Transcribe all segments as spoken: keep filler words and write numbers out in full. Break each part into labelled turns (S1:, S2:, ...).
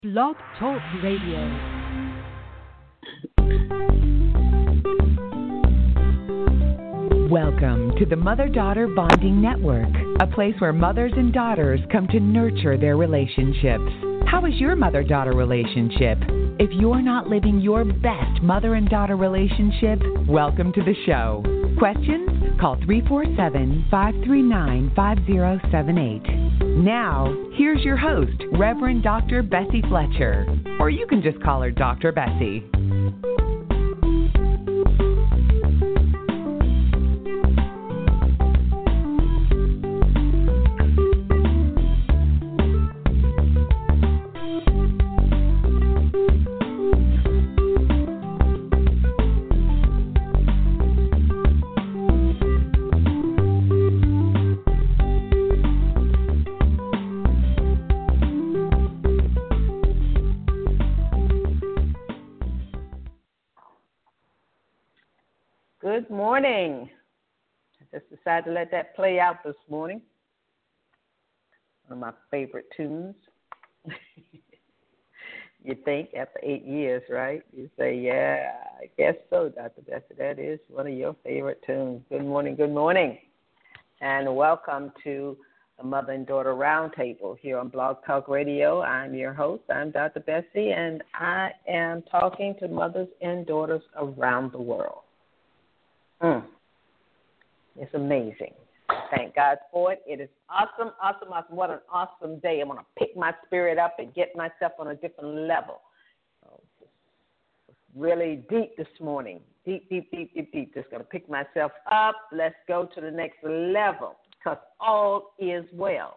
S1: Blog Talk Radio. Welcome to the Mother-Daughter Bonding Network, a place where mothers and daughters come to nurture their relationships. How is your mother-daughter relationship? If you're not living your best mother and daughter relationship, welcome to the show. Questions? Call three four seven, five three nine, five zero seven eight. Now, here's your host, Reverend Doctor Bessie Fletcher. Or you can just call her Doctor Bessie.
S2: Good morning. I just decided to let that play out this morning. One of my favorite tunes. You think after eight years, right? You say, yeah, I guess so, Doctor Bessie. That is one of your favorite tunes. Good morning, good morning. And welcome to the Mother and Daughter Roundtable here on Blog Talk Radio. I'm your host. I'm Doctor Bessie, and I am talking to mothers and daughters around the world. Mm. It's amazing. Thank God for it. It is awesome, awesome, awesome. What an awesome day. I'm going to pick my spirit up and get myself on a different level. Oh, it's really deep this morning. Deep, deep, deep, deep, deep. Just going to pick myself up. Let's go to the next level because all is well.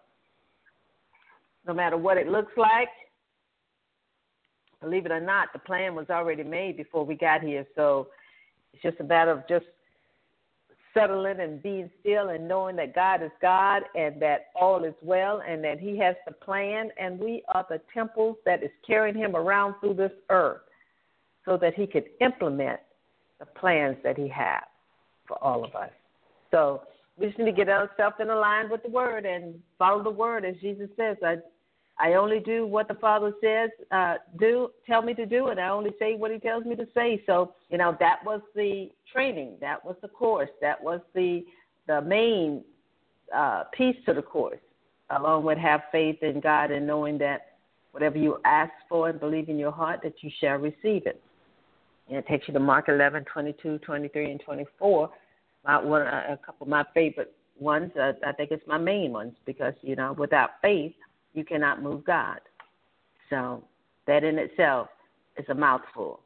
S2: No matter what it looks like, believe it or not, the plan was already made before we got here. So it's just a matter of just settling and being still and knowing that God is God and that all is well and that he has the plan and we are the temples that is carrying him around through this earth so that he could implement the plans that he has for all of us. So we just need to get ourselves in line with the word and follow the word as Jesus says. I I only do what the Father says, uh, do, tell me to do, and I only say what he tells me to say. So, you know, that was the training. That was the course. That was the the main uh, piece to the course, along with have faith in God and knowing that whatever you ask for and believe in your heart, that you shall receive it. And it takes you to Mark eleven, twenty-two, twenty-three, and twenty-four. My, one, a couple of my favorite ones, uh, I think it's my main ones, because, you know, without faith, you cannot move God. So that in itself is a mouthful.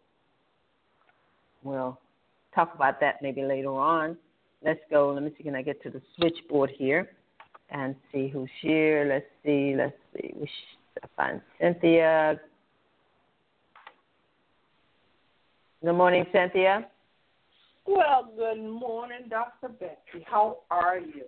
S2: We'll talk about that maybe later on. Let's go. Let me see. Can I get to the switchboard here and see who's here? Let's see. Let's see. We should find Cynthia. Good morning, Cynthia.
S3: Well, good morning, Doctor Bessie. How are you?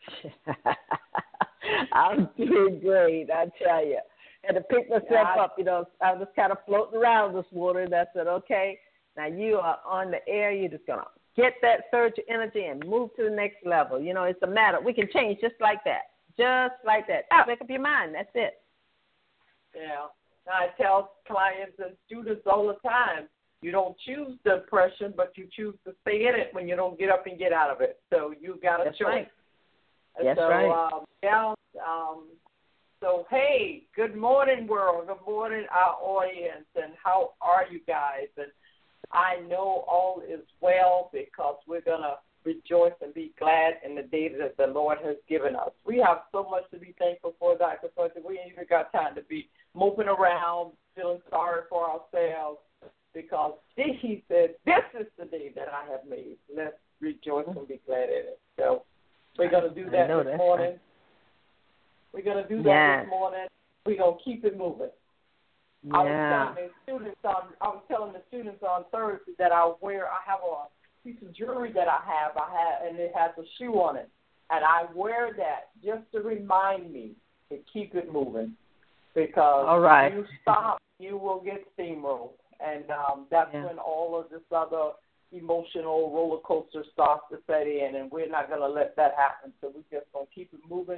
S2: I'm doing great, I tell you. Had to pick myself
S3: yeah,
S2: up, you know. I was kind of floating around this morning. I said, okay, now you are on the air. You're just going to get that surge of energy and move to the next level. You know, it's a matter. We can change just like that, just like that. Oh. Make up your mind. That's it.
S3: Yeah. I tell clients and students all the time, you don't choose depression, but you choose to stay in it when you don't get up and get out of it. So you got a
S2: That's
S3: choice.
S2: Right.
S3: And
S2: That's
S3: so,
S2: right.
S3: Um, yeah, um, so, hey, good morning, world. Good morning, our audience, and how are you guys? And I know all is well because we're going to rejoice and be glad in the day that the Lord has given us. We have so much to be thankful for, Doctor Fletcher. We ain't even got time to be moping around, feeling sorry for ourselves because he said, this is the day that I have made. Let's rejoice and be glad in it. So, we're going to do that this morning. Right. We're going to do that yeah. this morning. We're going to keep it moving.
S2: Yeah.
S3: I was telling the students on I was telling the students on Thursday that I wear I have a piece of jewelry that I have I have and it has a shoe on it. And I wear that just to remind me to keep it moving. Because
S2: all right.
S3: if you stop, you will get steamrolled. And um, that's yeah. when all of this other emotional roller coaster starts to set in, and we're not going to let that happen. So we're just going to keep it moving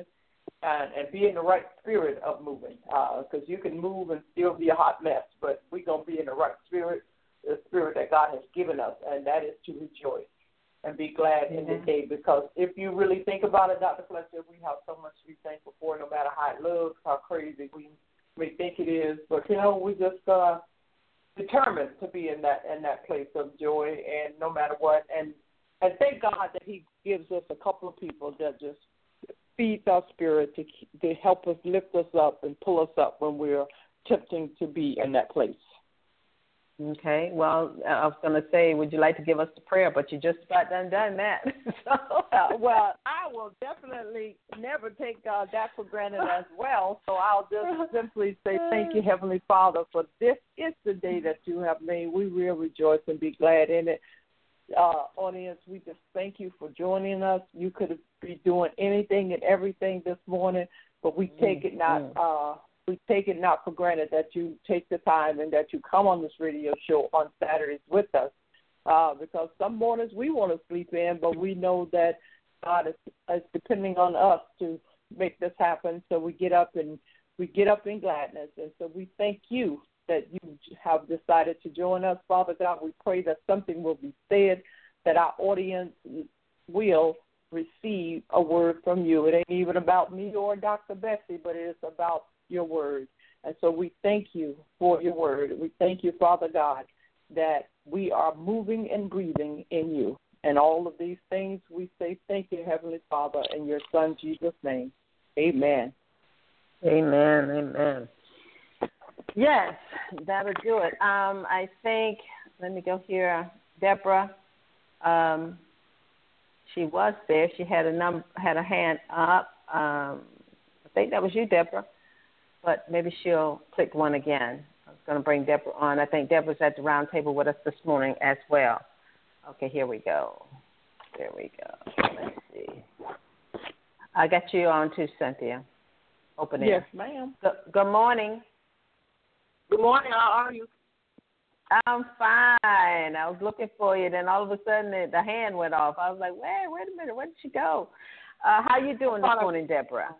S3: and, and be in the right spirit of moving, because uh, you can move and still be a hot mess, but we're going to be in the right spirit, the spirit that God has given us, and that is to rejoice and be glad mm-hmm. in the day, because if you really think about it, Doctor Fletcher, we have so much to be thankful for, no matter how it looks, how crazy we may think it is, but, you know, we just uh, determined to be in that in that place of joy, and no matter what, and and thank God that he gives us a couple of people that just feeds our spirit to to help us, lift us up, and pull us up when we're attempting to be in that place.
S2: Okay. Well, I was going to say, would you like to give us the prayer? But you just about done done that.
S3: so, uh, well, I will definitely never take uh, that for granted as well. So I'll just simply say thank you, Heavenly Father, for this is the day that you have made. We will rejoice and be glad in it. Uh, audience, we just thank you for joining us. You could be doing anything and everything this morning, but we take it not uh, we take it not for granted that you take the time and that you come on this radio show on Saturdays with us, uh, because some mornings we want to sleep in, but we know that God is, is depending on us to make this happen. So we get up and we get up in gladness, and so we thank you that you have decided to join us. Father God, we pray that something will be said, that our audience will receive a word from you. It ain't even about me or Doctor Betsy, but it is about your word. And so we thank you for your word. We thank you, Father God, that we are moving and breathing in you. And all of these things we say thank you, Heavenly Father, in your Son, Jesus' name. Amen.
S2: Amen, amen. Yes, that'll do it. Um, I think, let me go here, Deborah, um, she was there. She had a num- had a hand up. Um, I think that was you, Deborah, but maybe she'll click one again. I was going to bring Deborah on. I think Deborah's at the round table with us this morning as well. Okay, here we go. There we go. Let's see. I got you on too, Cynthia. Open it.
S3: Yes, ma'am.
S2: Good, good morning.
S3: Good morning. How are you?
S2: I'm fine. I was looking for you, then all of a sudden the, the hand went off. I was like, wait, wait a minute, where did she go? Uh, how you doing this morning, Deborah?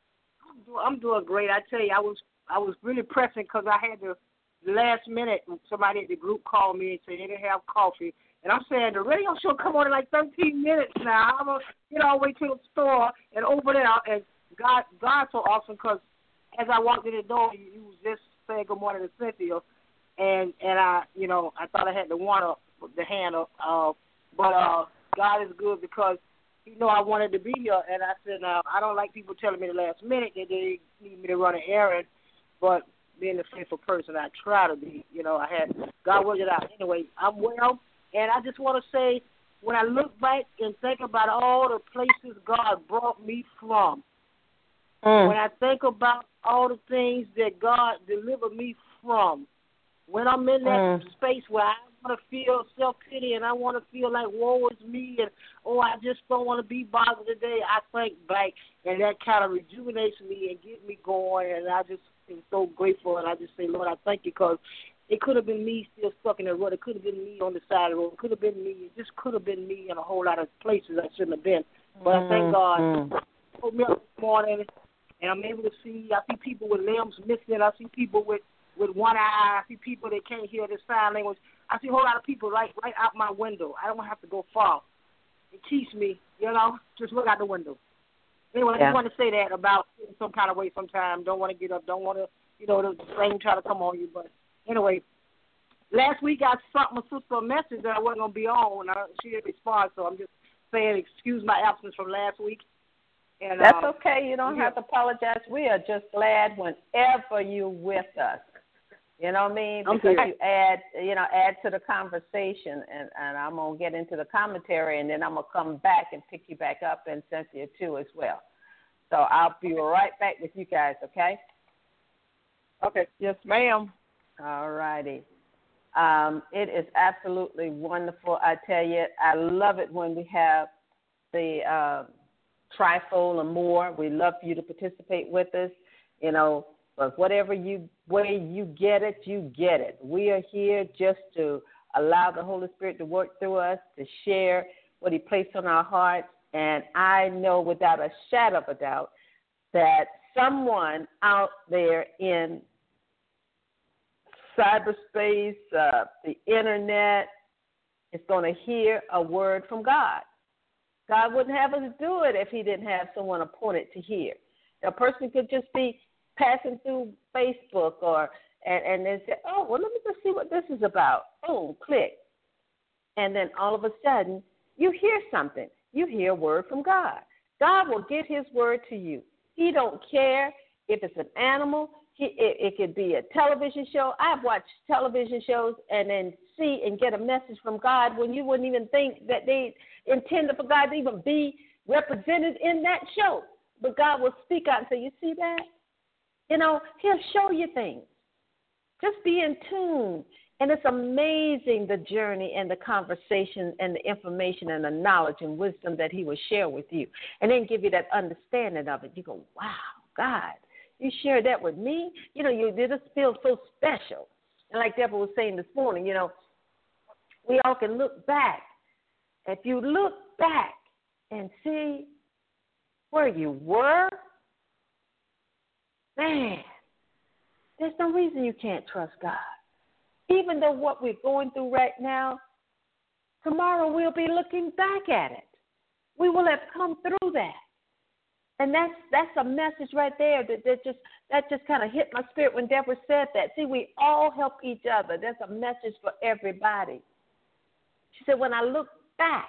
S4: I'm doing, I'm doing great. I tell you, I was I was really pressing because I had the last minute. Somebody at the group called me and said they didn't have coffee, and I'm saying the radio show come on in like thirteen minutes now. I'm gonna you know wait till the store and over there. And God, God's so awesome because as I walked in the door, you, you was just saying good morning to Cynthia. And and I, you know, I thought I had the one up, the hand up, uh, but uh, God is good because He know I wanted to be here. And I said, now I don't like people telling me the last minute that they need me to run an errand, but being a faithful person, I try to be. You know, I had God worked it out. Anyway, I'm well, and I just want to say, when I look back and think about all the places God brought me from, mm. when I think about all the things that God delivered me from. When I'm in that mm. space where I want to feel self-pity and I want to feel like woe is me and, oh, I just don't want to be bothered today, I think back and that kind of rejuvenates me and gets me going, and I just am so grateful, and I just say, Lord, I thank you, because it could have been me still stuck in the road. It could have been me on the side of the road. It could have been me. It just could have been me in a whole lot of places I shouldn't have been. But mm. I thank God mm. He woke me up this morning, and I'm able to see. I see people with limbs missing. I see people with with one eye. I see people that can't hear the sign language. I see a whole lot of people right right out my window. I don't have to go far. It keeps me, you know, just look out the window. Anyway, yeah. I just want to say that about some kind of way sometimes. Don't want to get up. Don't want to, you know, the thing try to come on you. But anyway, last week I sent my sister a message that I wasn't going to be on. And I, she didn't respond, so I'm just saying excuse my absence from last week. And,
S2: That's
S4: uh,
S2: okay. You don't yeah. have to apologize. We are just glad whenever you're with us. You know what I mean? Because you add, you know, add to the conversation, and, and I'm going to get into the commentary, and then I'm going to come back and pick you back up, and Cynthia too as well. So I'll be right back with you guys, okay?
S3: Okay. Yes, ma'am.
S2: All righty. Um, it is absolutely wonderful. I tell you, I love it when we have the uh, trifold and more. We love for you to participate with us, you know. But whatever you way you get it, you get it. We are here just to allow the Holy Spirit to work through us, to share what He placed on our hearts. And I know without a shadow of a doubt that someone out there in cyberspace, uh, the internet, is going to hear a word from God. God wouldn't have us do it if he didn't have someone appointed to hear. A person could just be passing through Facebook or and, and then say, oh, well, let me just see what this is about. Boom, click. And then all of a sudden, you hear something. You hear a word from God. God will get his word to you. He don't care if it's an animal. He, it, it could be a television show. I've watched television shows and then see and get a message from God when you wouldn't even think that they intended for God to even be represented in that show. But God will speak out and say, you see that? You know, he'll show you things. Just be in tune. And it's amazing the journey and the conversation and the information and the knowledge and wisdom that he will share with you. And then give you that understanding of it. You go, wow, God, you shared that with me? You know, you did. This feel so special. And like Deborah was saying this morning, you know, we all can look back. If you look back and see where you were, man, there's no reason you can't trust God. Even though what we're going through right now, tomorrow we'll be looking back at it. We will have come through that. And that's that's a message right there that, that just that just kind of hit my spirit when Deborah said that. See, we all help each other. That's a message for everybody. She said, when I look back,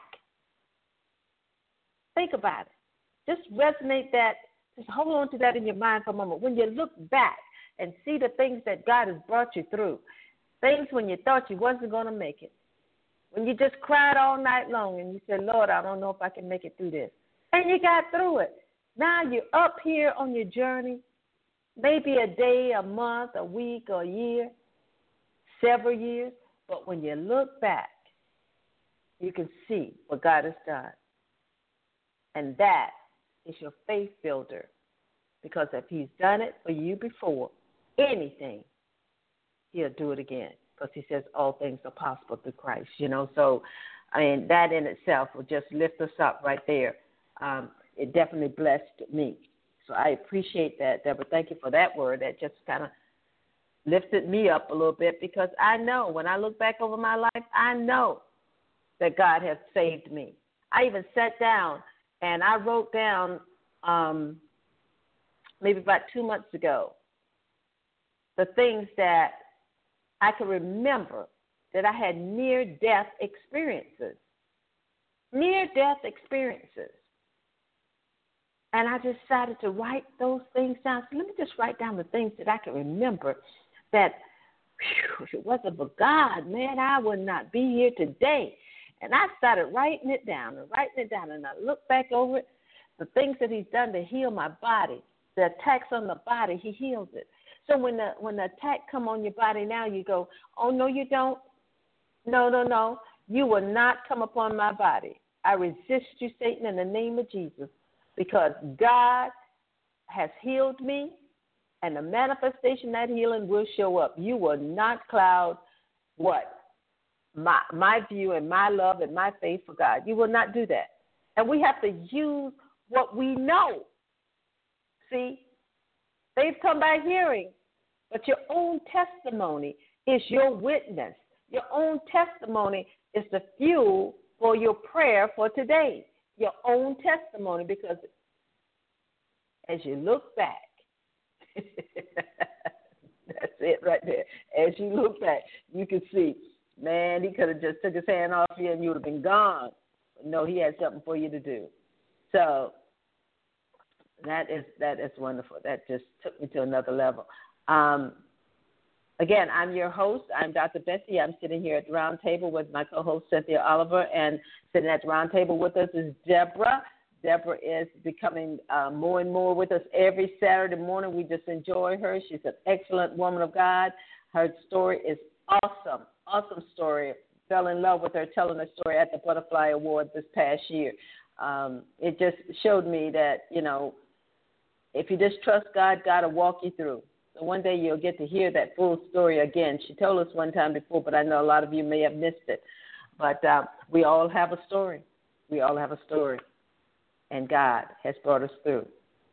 S2: think about it. Just resonate that. Just hold on to that in your mind for a moment. When you look back and see the things that God has brought you through, things when you thought you wasn't going to make it, when you just cried all night long and you said, Lord, I don't know if I can make it through this. And you got through it. Now you're up here on your journey, maybe a day, a month, a week, or a year, several years. But when you look back, you can see what God has done. And that is your faith builder. Because if he's done it for you before, anything, he'll do it again. Because he says all things are possible through Christ, you know. So, I mean, that in itself will just lift us up right there. Um, it definitely blessed me. So I appreciate that, Deborah. Thank you for that word. That just kind of lifted me up a little bit because I know when I look back over my life, I know that God has saved me. I even sat down and I wrote down um, maybe about two months ago the things that I can remember that I had near-death experiences. Near-death experiences. And I decided to write those things down. So let me just write down the things that I can remember that, whew, if it wasn't for God, man, I would not be here today. And I started writing it down and writing it down. And I looked back over it, the things that he's done to heal my body, the attacks on the body, he heals it. So when the when the attack come on your body now, you go, oh, no, you don't. No, no, no. You will not come upon my body. I resist you, Satan, in the name of Jesus, because God has healed me, and the manifestation of that healing will show up. You will not cloud what? My, my view and my love and my faith for God. You will not do that. And we have to use what we know. See, they've come by hearing, but your own testimony is your witness. Your own testimony is the fuel for your prayer for today. Your own testimony, because as you look back, that's it right there. As you look back, you can see, man, he could have just took his hand off you and you would have been gone. But no, he had something for you to do. So that is that is wonderful. That just took me to another level. Um, again, I'm your host. I'm Doctor Bessie. I'm sitting here at the round table with my co-host, Cynthia Oliver, and sitting at the round table with us is Deborah. Deborah is becoming uh, more and more with us every Saturday morning. We just enjoy her. She's an excellent woman of God. Her story is awesome, awesome story. Fell in love with her telling her story at the Butterfly Award this past year. Um, it just showed me that, you know, if you just trust God, God will walk you through. So one day you'll get to hear that full story again. She told us one time before, but I know a lot of you may have missed it. But uh, we all have a story. We all have a story. And God has brought us through.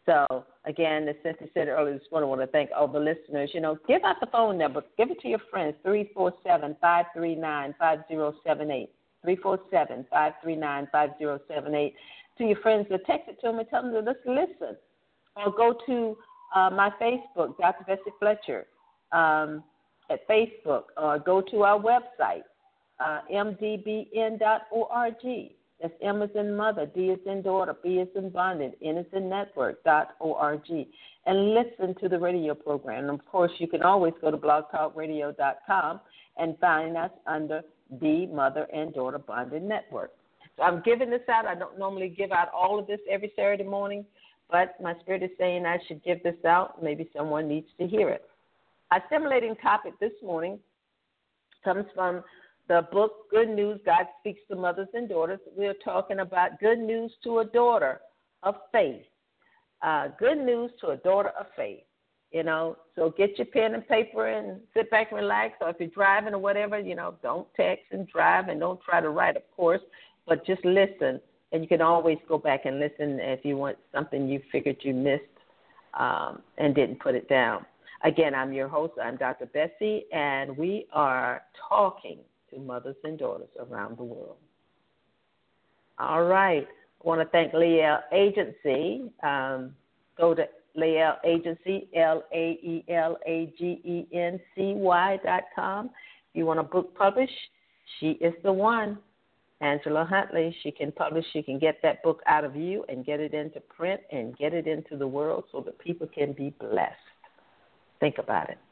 S2: So, again, as Cynthia said earlier this morning, I want to thank all the listeners. You know, give out the phone number. Give it to your friends, three four seven, five three nine, five zero seven eight, three four seven, five three nine, five zero seven eight. To your friends, or text it to them and tell them to just listen. Or go to uh, my Facebook, Doctor Bessie Fletcher, um, at Facebook. Or go to our website, uh, m d b n dot org. That's M as in mother, D as in daughter, B as in bonded, N as in network, dot O-R-G. And listen to the radio program. And, of course, you can always go to blog talk radio dot com and find us under the Mother and Daughter Bonded Network. So I'm giving this out. I don't normally give out all of this every Saturday morning, but my spirit is saying I should give this out. Maybe someone needs to hear it. Our stimulating topic this morning comes from the book, Good News, God Speaks to Mothers and Daughters. We're talking about good news to a daughter of faith. Uh, good news to a daughter of faith, you know. So get your pen and paper and sit back and relax. Or if you're driving or whatever, you know, don't text and drive and don't try to write, of course, but just listen. And you can always go back and listen if you want something you figured you missed um, and didn't put it down. Again, I'm your host. I'm Doctor Bessie, and we are talking to mothers and daughters around the world. All right. I want to thank Lael Agency. Um, go to Lael Agency, L A E L A G E N C Y dot com. If you want a book published, she is the one. Angela Huntley, she can publish, she can get that book out of you and get it into print and get it into the world so that people can be blessed. Think about it.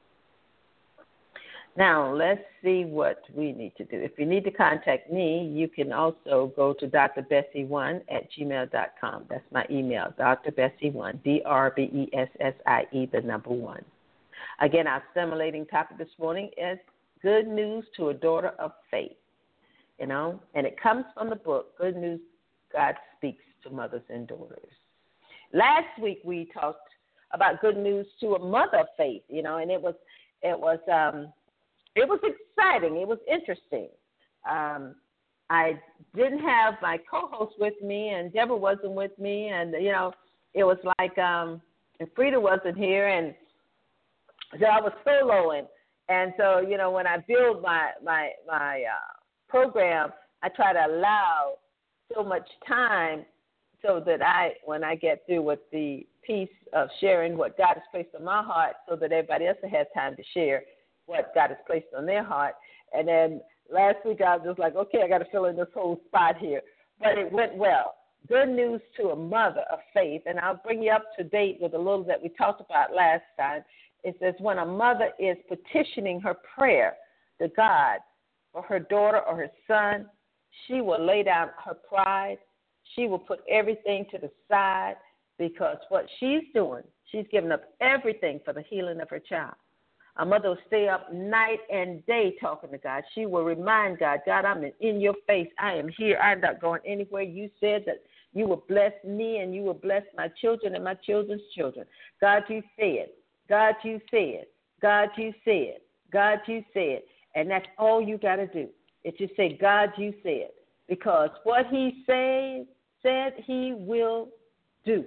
S2: Now, let's see what we need to do. If you need to contact me, you can also go to D R Bessie one at gmail dot com. That's my email, D R Bessie one, D R B E S S I E, the number one. Again, our stimulating topic this morning is good news to a daughter of faith, you know, and it comes from the book, Good News, God Speaks to Mothers and Daughters. Last week we talked about good news to a mother of faith, you know, and it was, it was, um, It was exciting. It was interesting. Um, I didn't have my co-host with me, and Deborah wasn't with me, and, you know, it was like, um, and Frida wasn't here, and so I was soloing. And so, you know, when I build my, my, my uh, program, I try to allow so much time so that I, when I get through with the piece of sharing what God has placed on my heart, so that everybody else has time to share what God has placed on their heart. And then last week I was just like, okay, I got to fill in this whole spot here. But it went well. Good news to a mother of faith. And I'll bring you up to date with a little that we talked about last time. It says when a mother is petitioning her prayer to God for her daughter or her son, she will lay down her pride. She will put everything to the side because what she's doing, she's giving up everything for the healing of her child. A mother will stay up night and day talking to God. She will remind God, God, I'm in your face. I am here. I'm not going anywhere. You said that you will bless me and you will bless my children and my children's children. God, you said. God, you said. God, you said. God, you said. And that's all you got to do. Is just say, God, you said. Because what he say, said he will do.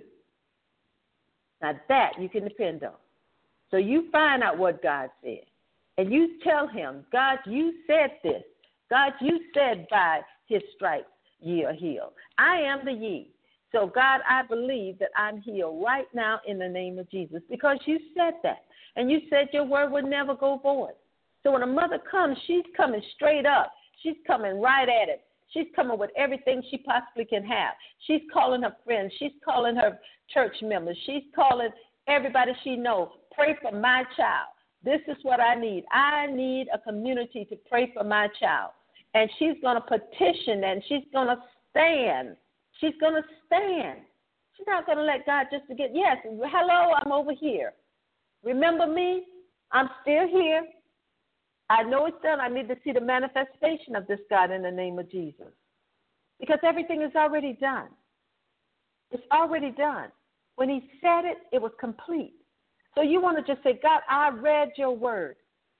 S2: Now that you can depend on. So you find out what God said, and you tell him, God, you said this. God, you said by his stripes ye are healed. I am the ye. So, God, I believe that I'm healed right now in the name of Jesus because you said that, and you said your word would never go void. So when a mother comes, she's coming straight up. She's coming right at it. She's coming with everything she possibly can have. She's calling her friends. She's calling her church members. She's calling everybody she knows. Pray for my child. This is what I need. I need a community to pray for my child. And she's going to petition and she's going to stand. She's going to stand. She's not going to let God just to get, yes, hello, I'm over here. Remember me? I'm still here. I know it's done. I need to see the manifestation of this, God, in the name of Jesus. Because everything is already done. It's already done. When he said it, it was complete. So you want to just say, God, I read your word.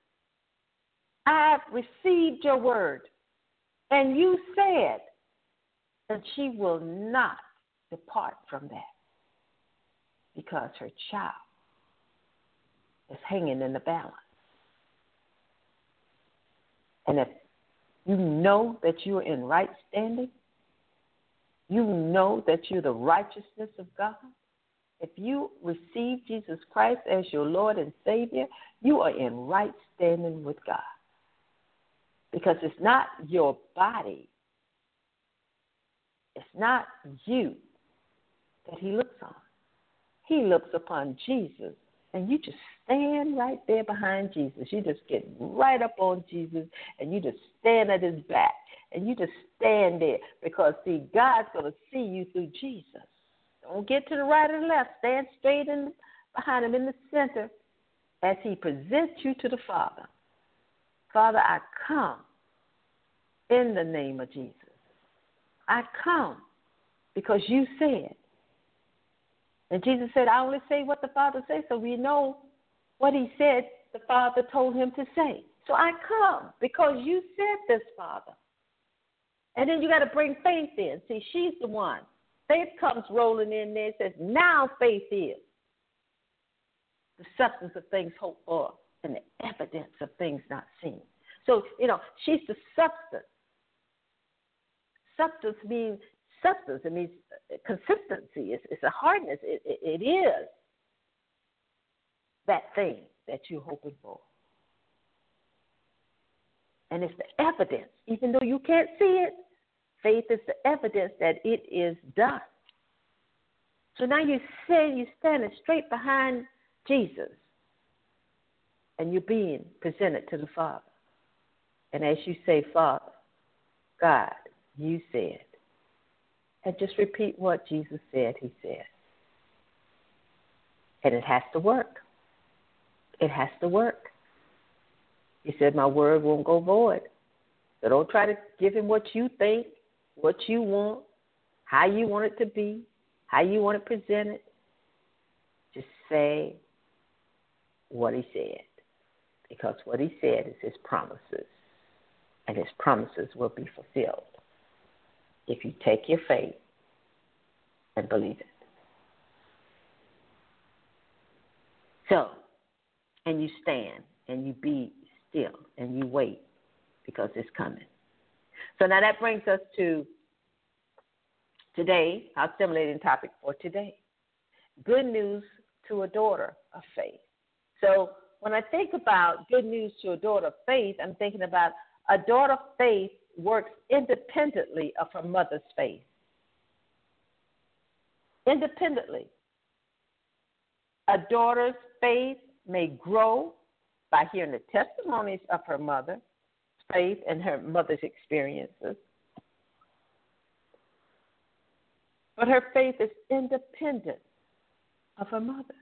S2: I've received your word. And you said that she will not depart from that. because her child is hanging in the balance. And if you know that you are in right standing, you know that you're the righteousness of God, if you receive Jesus Christ as your Lord and Savior, you are in right standing with God. Because it's not your body, it's not you that he looks on. He looks upon Jesus, and you just stand right there behind Jesus. You just get right up on Jesus, and you just stand at his back, and you just stand there because, see, God's going to see you through Jesus. Don't get to the right or the left. Stand straight in behind him in the center as he presents you to the Father. Father, I come in the name of Jesus. I come because you said. And Jesus said, I only say what the Father says, so we know what he said the Father told him to say. So I come because you said this, Father. And then you got to bring faith in. See, she's the one. Faith comes rolling in there and says, now faith is the substance of things hoped for and the evidence of things not seen. So, you know, she's the substance. Substance means substance. It means consistency. It's, it's a hardness. It, it, it is that thing that you're hoping for. And it's the evidence. Even though you can't see it, faith is the evidence that it is done. So now you say you're standing straight behind Jesus, and you're being presented to the Father. And as you say, Father, God, you said, and just repeat what Jesus said, he said. And it has to work. It has to work. He said, my word won't go void. So don't try to give him what you think, what you want, how you want it to be, how you want it presented. Just say what he said. Because what he said is his promises. And his promises will be fulfilled if you take your faith and believe it. So, and you stand and you be still and you wait because it's coming. So now that brings us to today, our stimulating topic for today. Good news to a daughter of faith. So when I think about good news to a daughter of faith, I'm thinking about a daughter of faith works independently of her mother's faith. Independently. A daughter's faith may grow by hearing the testimonies of her mother's faith and her mother's experiences. But her faith is independent of her mother.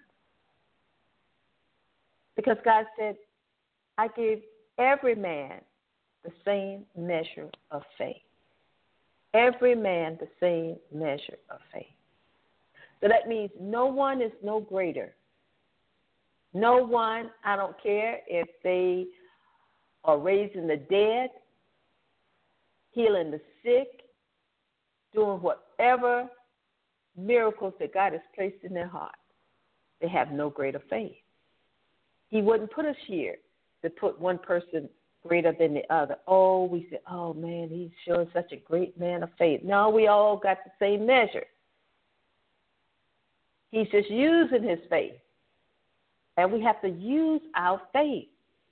S2: Because God said, I gave every man the same measure of faith. Every man the same measure of faith. So that means no one is no greater. No one, I don't care if they are raising the dead, healing the sick, doing whatever miracles that God has placed in their heart. They have no greater faith. He wouldn't put us here to put one person greater than the other. Oh, we say, oh, man, he's sure such a great man of faith. No, we all got the same measure. He's just using his faith. And we have to use our faith.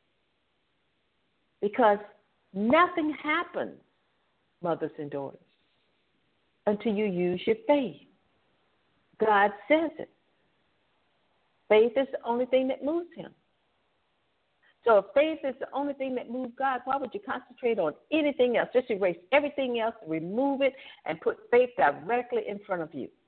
S2: Because nothing happens, mothers and daughters, until you use your faith. God says it. Faith is the only thing that moves him. So if faith is the only thing that moves God, why would you concentrate on anything else? Just erase everything else, remove it, and put faith directly in front of you.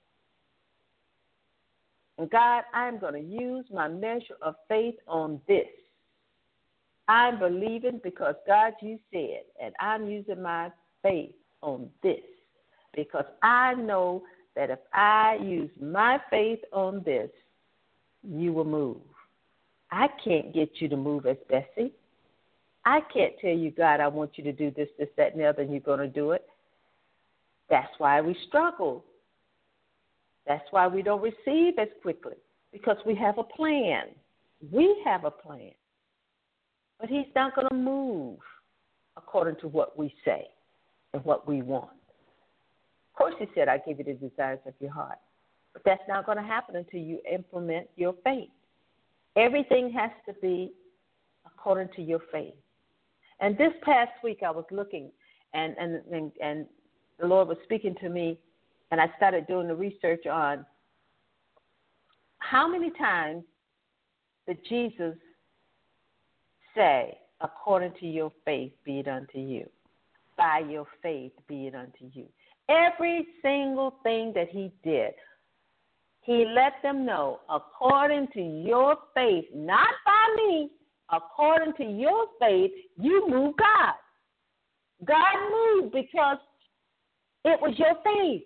S2: And God, I'm going to use my measure of faith on this. I'm believing because, God, you said, and I'm using my faith on this. Because I know that if I use my faith on this, you will move. I can't get you to move as Bessie. I can't tell you, God, I want you to do this, this, that, and the other, and you're going to do it. That's why we struggle. That's why we don't receive as quickly, because we have a plan. We have a plan. But he's not going to move according to what we say and what we want. Of course, he said, I give you the desires of your heart. But that's not going to happen until you implement your faith. Everything has to be according to your faith. And this past week, I was looking, and, and, and, and the Lord was speaking to me, and I started doing the research on how many times did Jesus say, according to your faith, be it unto you. By your faith, be it unto you. Every single thing that he did, he let them know, according to your faith, not by me, according to your faith, you move God. God moved because it was your faith.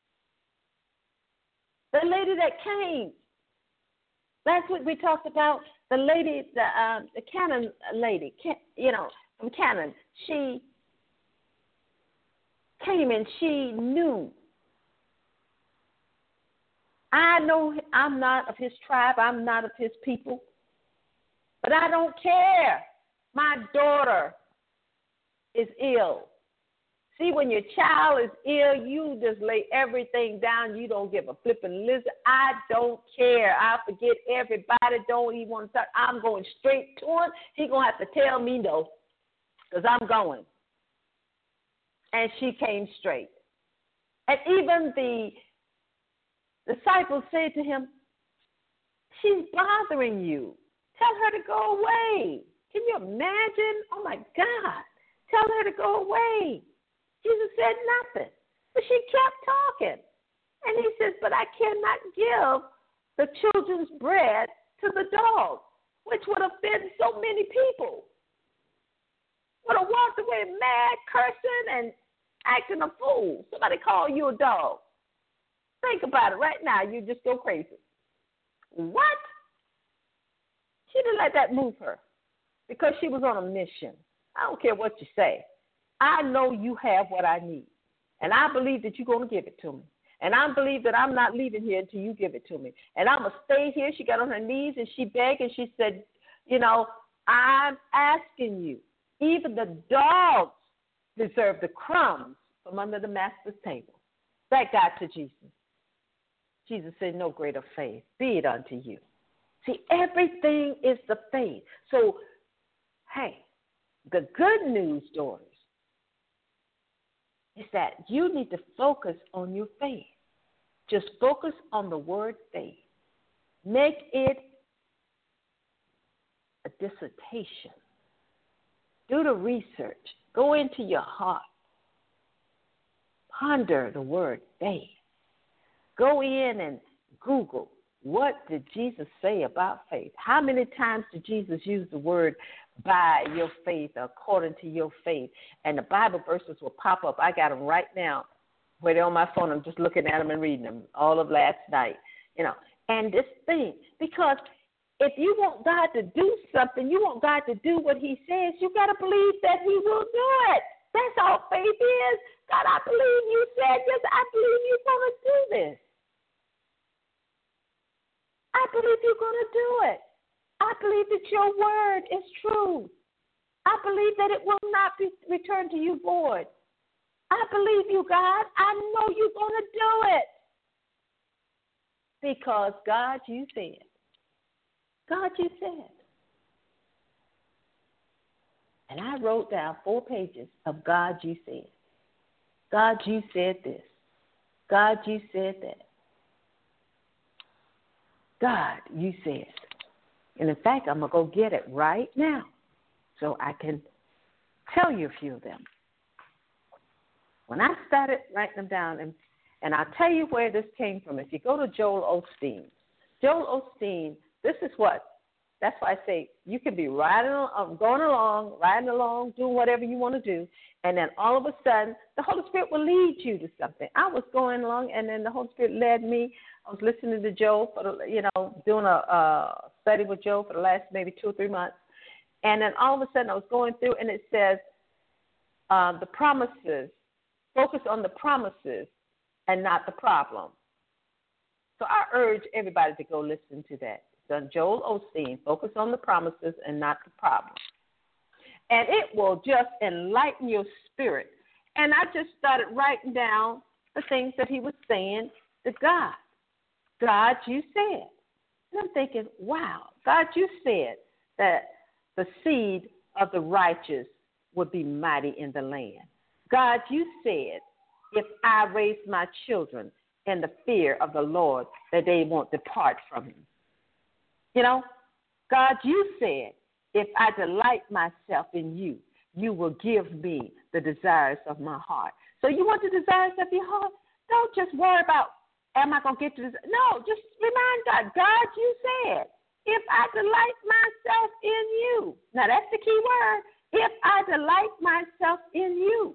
S2: The lady that came, last week we talked about the lady, the, um, the Canaan lady, you know, from Canaan. She came and she knew. I know I'm not of his tribe. I'm not of his people. But I don't care. My daughter is ill. See, when your child is ill, you just lay everything down. You don't give a flipping lizard. I don't care. I forget everybody. Don't even want to talk. I'm going straight to him. He's going to have to tell me no, because I'm going. And she came straight. And even the disciples said to him, she's bothering you. Tell her to go away. Can you imagine? Oh, my God. Tell her to go away. Jesus said nothing. But she kept talking. And he says, but I cannot give the children's bread to the dogs, which would have fed so many people. Would have walked away mad, cursing, and acting a fool. Somebody call you a dog. Think about it right now. You just go crazy. What? She didn't let that move her because she was on a mission. I don't care what you say. I know you have what I need, and I believe that you're going to give it to me. And I believe that I'm not leaving here until you give it to me. And I'm going to stay here. She got on her knees, and she begged, and she said, you know, I'm asking you. Even the dogs deserve the crumbs from under the master's table. That got to Jesus. Jesus said, no greater faith, be it unto you. See, everything is the faith. So, hey, the good news, daughters, is that you need to focus on your faith. Just focus on the word faith. Make it a dissertation. Do the research. Go into your heart. Ponder the word faith. Go in and Google, what did Jesus say about faith? How many times did Jesus use the word by your faith, according to your faith? And the Bible verses will pop up. I got them right now where they're on my phone. I'm just looking at them and reading them all of last night. You know, and this thing, because if you want God to do something, you want God to do what he says, you got to believe that he will do it. That's all faith is. God, I believe you said this. I believe you're going to do this. I believe you're going to do it. I believe that your word is true. I believe that it will not be returned to you void. I believe you, God. I know you're going to do it. Because, God, you said. God, you said. And I wrote down four pages of God, you said. God, you said this. God, you said that. God, you said. And in fact, I'm going to go get it right now so I can tell you a few of them. When I started writing them down, and, and I'll tell you where this came from. If you go to Joel Osteen, Joel Osteen, this is what, that's why I say you can be riding, going along, riding along, doing whatever you want to do, and then all of a sudden, the Holy Spirit will lead you to something. I was going along, and then the Holy Spirit led me. I was listening to Joe for the, you know, doing a uh, study with Joe for the last maybe two or three months. And then all of a sudden I was going through and it says uh, the promises, focus on the promises and not the problem. So I urge everybody to go listen to that. It's on Joel Osteen, Focus on the Promises and Not the Problem. And it will just enlighten your spirit. And I just started writing down the things that he was saying to God. God, you said. And I'm thinking, wow, God, you said that the seed of the righteous would be mighty in the land. God, you said, if I raise my children in the fear of the Lord, that they won't depart from him. You know, God, you said, if I delight myself in you, you will give me the desires of my heart. So you want the desires of your heart? Don't just worry about, am I going to get to this? No, just remind God, God, you said, if I delight myself in you. Now, that's the key word. If I delight myself in you,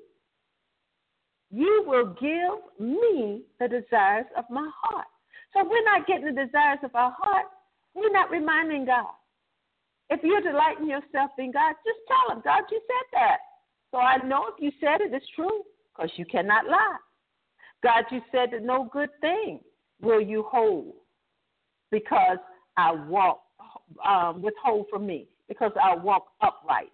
S2: you will give me the desires of my heart. So if we're not getting the desires of our heart, we're not reminding God. If you're delighting yourself in God, just tell him, God, you said that. So I know if you said it, it's true, because you cannot lie. God, you said that no good thing will you hold because I walk, um, withhold from me, because I walk upright.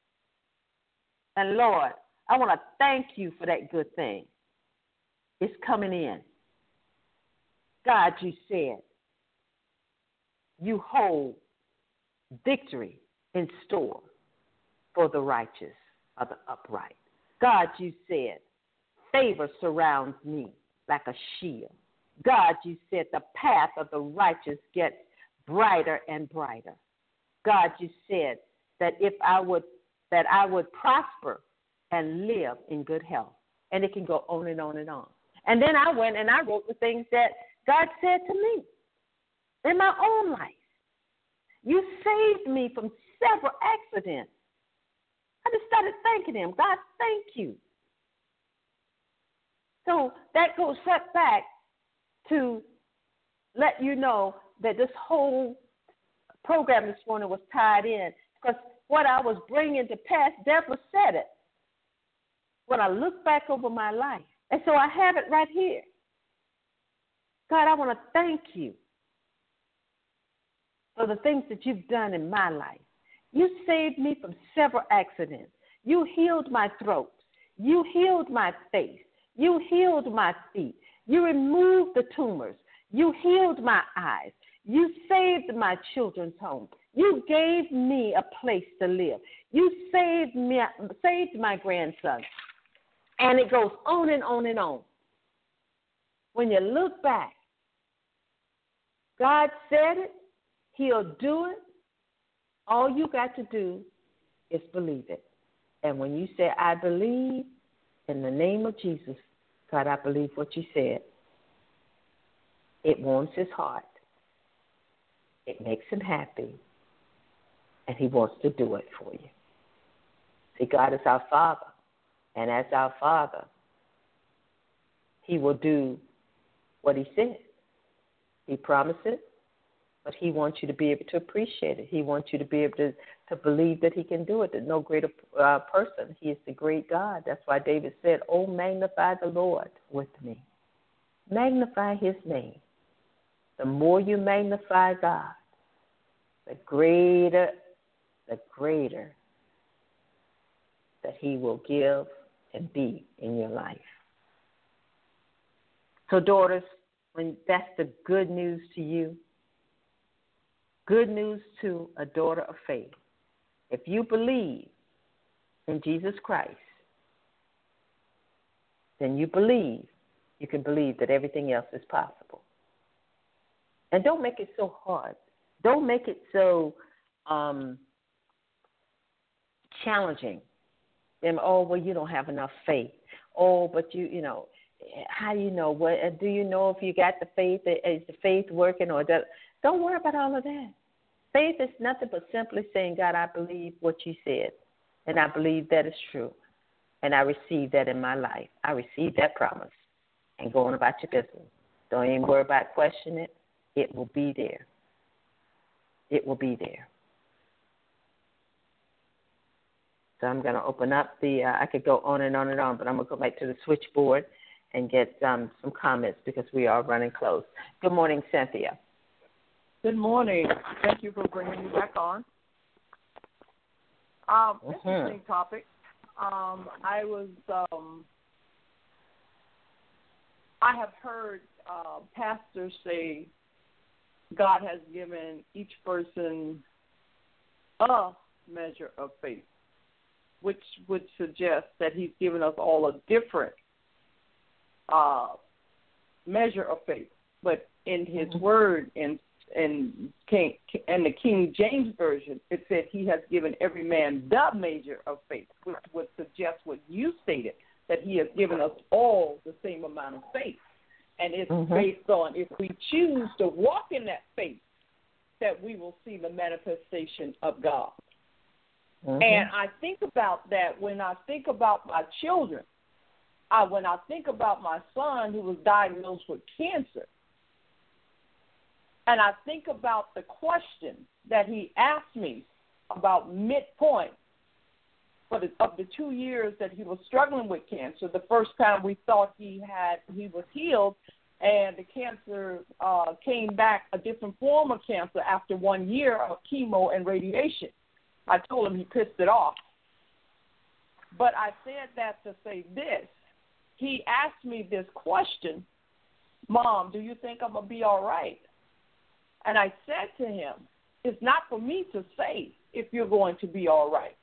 S2: And Lord, I want to thank you for that good thing. It's coming in. God, you said you hold victory in store for the righteous or the upright. God, you said favor surrounds me like a shield. God, you said the path of the righteous gets brighter and brighter. God, you said that if I would, that I would prosper and live in good health. And it can go on and on and on. And then I went and I wrote the things that God said to me in my own life. You saved me from several accidents. I just started thanking him. God, thank you. So that goes right back to let you know that this whole program this morning was tied in, because what I was bringing to pass, Deborah said it. When I look back over my life, and so I have it right here. God, I want to thank you for the things that you've done in my life. You saved me from several accidents. You healed my throat. You healed my face. You healed my feet. You removed the tumors. You healed my eyes. You saved my children's home. You gave me a place to live. You saved me, saved my grandson. And it goes on and on and on. When you look back, God said it. He'll do it. All you got to do is believe it. And when you say, I believe in the name of Jesus, God, I believe what you said, it warms his heart. It makes him happy. And he wants to do it for you. See, God is our Father. And as our Father, he will do what he said. He promised it, but he wants you to be able to appreciate it. He wants you to be able to, to believe that he can do it, that no greater uh, person. He is the great God. That's why David said, oh, magnify the Lord with me. Magnify his name. The more you magnify God, the greater, the greater that he will give and be in your life. So, daughters, when that's the good news to you, good news to a daughter of faith. If you believe in Jesus Christ, then you believe, you can believe that everything else is possible. And don't make it so hard. Don't make it so um, challenging. Them, oh, well, you don't have enough faith. Oh, but you, you know, how do you know? What, do you know if you got the faith? Is the faith working? Or does, don't worry about all of that. Faith is nothing but simply saying, God, I believe what you said, and I believe that is true, and I receive that in my life. I receive that promise, and go on about your business. Don't even worry about questioning it. It will be there. It will be there. So I'm going to open up the, uh, I could go on and on and on, but I'm going to go back to the switchboard, and get um, some comments because we are running close. Good morning, Cynthia.
S3: Good morning. Thank you for bringing me back on. Um,
S2: mm-hmm.
S3: Interesting topic. Um, I was, um, I have heard uh, pastors say God has given each person a measure of faith, which would suggest that he's given us all a different uh, measure of faith. But in his mm-hmm. word, in in King in the King James Version, it said he has given every man the measure of faith, which would suggest what you stated, that he has given us all the same amount of faith. And it's mm-hmm. based on if we choose to walk in that faith, that we will see the manifestation of God. Mm-hmm. And I think about that when I think about my children. I, when I think about my son who was diagnosed with cancer, and I think about the question that he asked me about midpoint for the, of the two years that he was struggling with cancer. The first time we thought he had he was healed, and the cancer uh, came back a different form of cancer after one year of chemo and radiation. I told him he pissed it off. But I said that to say this. He asked me this question, Mom, do you think I'm going to be all right? And I said to him, it's not for me to say if you're going to be all right.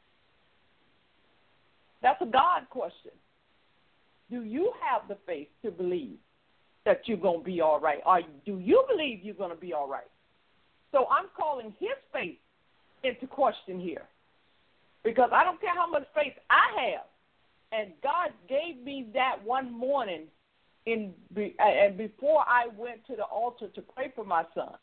S3: That's a God question. Do you have the faith to believe that you're going to be all right? Or do you believe you're going to be all right? So I'm calling his faith into question here, because I don't care how much faith I have. And God gave me that one morning in and before I went to the altar to pray for my son.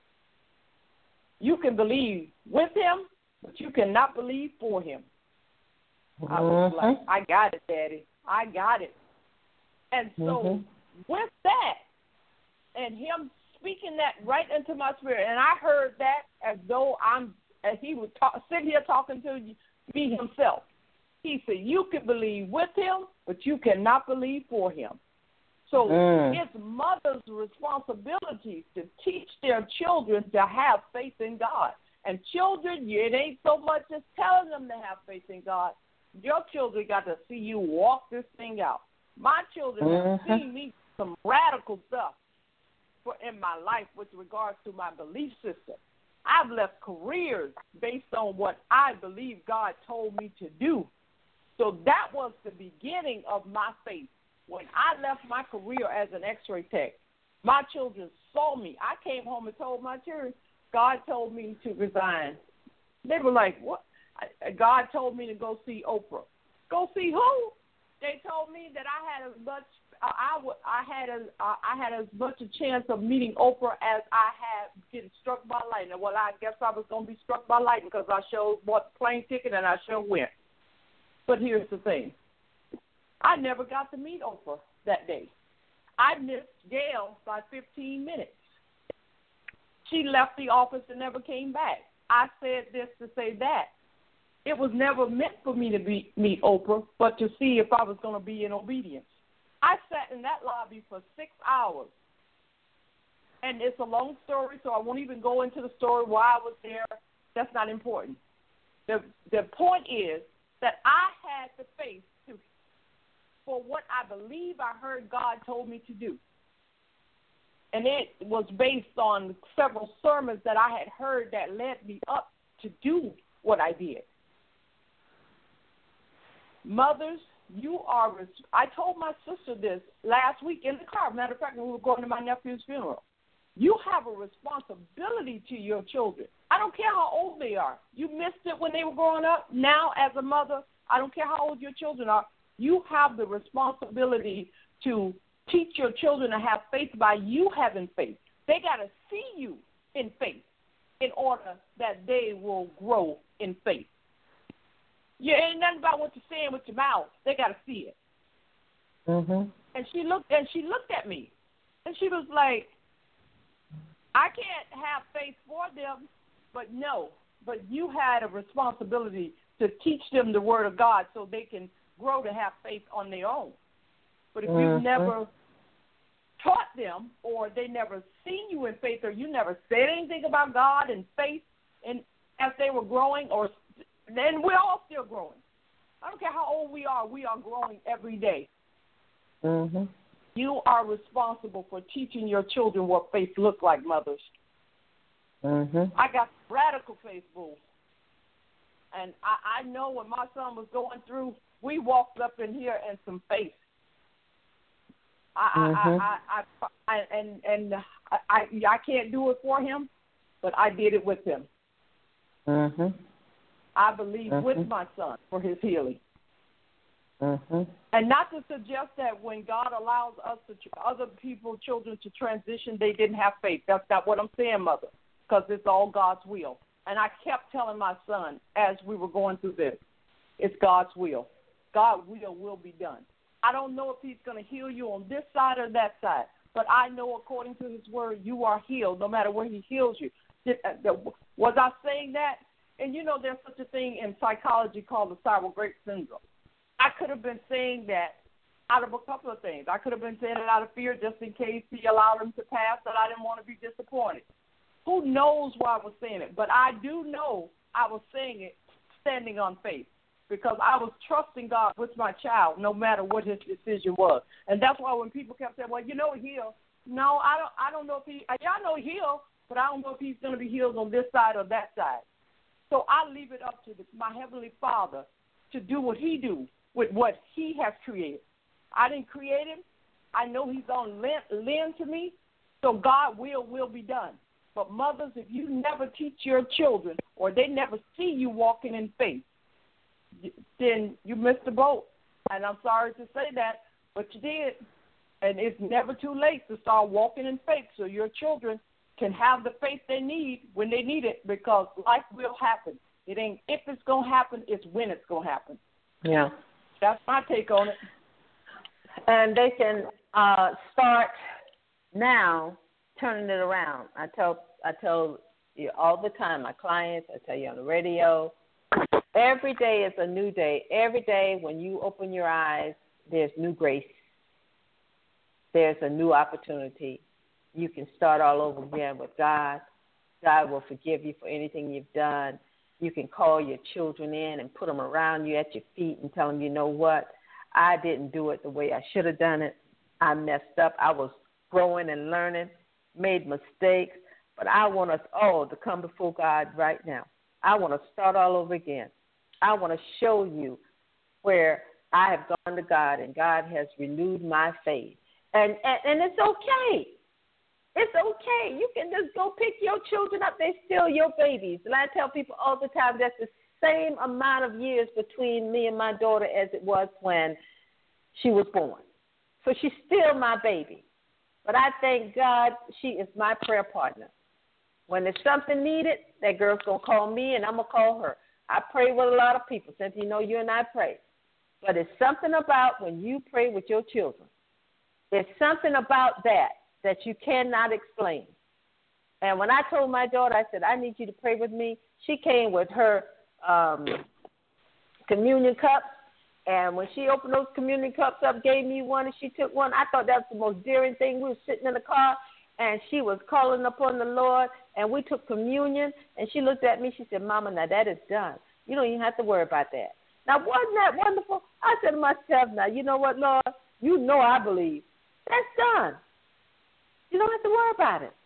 S3: You can believe with him, but you cannot believe for him. Mm-hmm. I was like, I got it, Daddy. I got it. And so mm-hmm. with that, and him speaking that right into my spirit, and I heard that as though I'm, as he was talk, sitting here talking to me himself. He said, you can believe with him, but you cannot believe for him. So mm. it's mothers' responsibility to teach their children to have faith in God. And children, it ain't so much as telling them to have faith in God. Your children got to see you walk this thing out. My children mm-hmm. have seen me some radical stuff for in my life with regards to my belief system. I've left careers based on what I believe God told me to do. So that was the beginning of my faith. When I left my career as an x-ray tech, my children saw me. I came home and told my children, God told me to resign. They were like, what? God told me to go see Oprah. Go see who? They told me that I had as much I would I had as I had as much a chance of meeting Oprah as I had getting struck by lightning. Well, I guess I was going to be struck by lightning because I showed bought the plane ticket and I sure went. But here's the thing. I never got to meet Oprah that day. I missed Gail by fifteen minutes. She left the office and never came back. I said this to say that. It was never meant for me to be, meet Oprah, but to see if I was going to be in obedience. I sat in that lobby for six hours. And it's a long story, so I won't even go into the story why I was there. That's not important. The, the point is that I had the faith to, for what I believe I heard God told me to do. And it was based on several sermons that I had heard that led me up to do what I did. Mothers, you are, I told my sister this last week in the car. Matter of fact, when we were going to my nephew's funeral. You have a responsibility to your children. I don't care how old they are. You missed it when they were growing up. Now, as a mother, I don't care how old your children are. You have the responsibility to teach your children to have faith by you having faith. They got to see you in faith in order that they will grow in faith. You ain't nothing about what you're saying with your mouth. They got to see it.
S2: Mm-hmm.
S3: And she looked and she looked at me, and she was like, I can't have faith for them, but no, but you had a responsibility to teach them the word of God so they can grow to have faith on their own. But if
S2: mm-hmm.
S3: you've never taught them, or they never seen you in faith, or you never said anything about God and faith, and as they were growing, or then we're all still growing. I don't care how old we are, we are growing every day.
S2: Mm-hmm.
S3: You are responsible for teaching your children what faith looks like, mothers.
S2: Mm-hmm.
S3: I got radical faith rules. And I, I know when my son was going through, we walked up in here in some faith. I,
S2: mm-hmm.
S3: I, I, I, I, and and I, I, I can't do it for him, but I did it with him.
S2: Mm-hmm.
S3: I believe
S2: mm-hmm.
S3: with my son for his healing.
S2: Mm-hmm.
S3: And not to suggest that when God allows us to, other people, children to transition, they didn't have faith. That's not what I'm saying, Mother, because it's all God's will. And I kept telling my son as we were going through this, it's God's will. God's will will be done. I don't know if he's going to heal you on this side or that side, but I know according to his word, you are healed no matter where he heals you. Did, uh, was I saying that? And, you know, there's such a thing in psychology called the sour grape syndrome. I could have been saying that out of a couple of things. I could have been saying it out of fear just in case he allowed him to pass, that I didn't want to be disappointed. Who knows why I was saying it? But I do know I was saying it standing on faith, because I was trusting God with my child no matter what his decision was. And that's why when people kept saying, well, you know he'll. No, I don't I don't know if he – y'all know he'll, but I don't know if he's going to be healed on this side or that side. So I leave it up to the, my Heavenly Father to do what he do with what he has created. I didn't create him. I know he's on lend, lend to me, so God will will be done. But mothers, if you never teach your children or they never see you walking in faith, then you missed the boat. And I'm sorry to say that, but you did. And it's never too late to start walking in faith so your children can have the faith they need when they need it, because life will happen. It ain't if it's going to happen, it's when it's going to happen.
S2: Yeah.
S3: That's my take on it.
S2: And they can uh, start now turning it around. I tell I tell you all the time, my clients, I tell you on the radio, every day is a new day. Every day when you open your eyes, there's new grace. There's a new opportunity. You can start all over again with God. God will forgive you for anything you've done. You can call your children in and put them around you at your feet and tell them, you know what, I didn't do it the way I should have done it. I messed up. I was growing and learning, made mistakes, but I want us all to come before God right now. I want to start all over again. I want to show you where I have gone to God and God has renewed my faith. And, and, and it's okay. It's okay. You can just go pick your children up. They're still your babies. And I tell people all the time, that's the same amount of years between me and my daughter as it was when she was born. So she's still my baby. But I thank God she is my prayer partner. When there's something needed, that girl's going to call me and I'm going to call her. I pray with a lot of people. Cynthia, you know, you and I pray. But it's something about when you pray with your children. There's something about that that you cannot explain. And when I told my daughter, I said, I need you to pray with me, she came with her um, communion cups. And when she opened those communion cups up, gave me one, and she took one, I thought that was the most daring thing. We were sitting in the car, and she was calling upon the Lord, and we took communion. And she looked at me. She said, Mama, now that is done. You don't even have to worry about that. Now, wasn't that wonderful? I said to myself, now, you know what, Lord? You know I believe. That's done. You don't have to worry about it,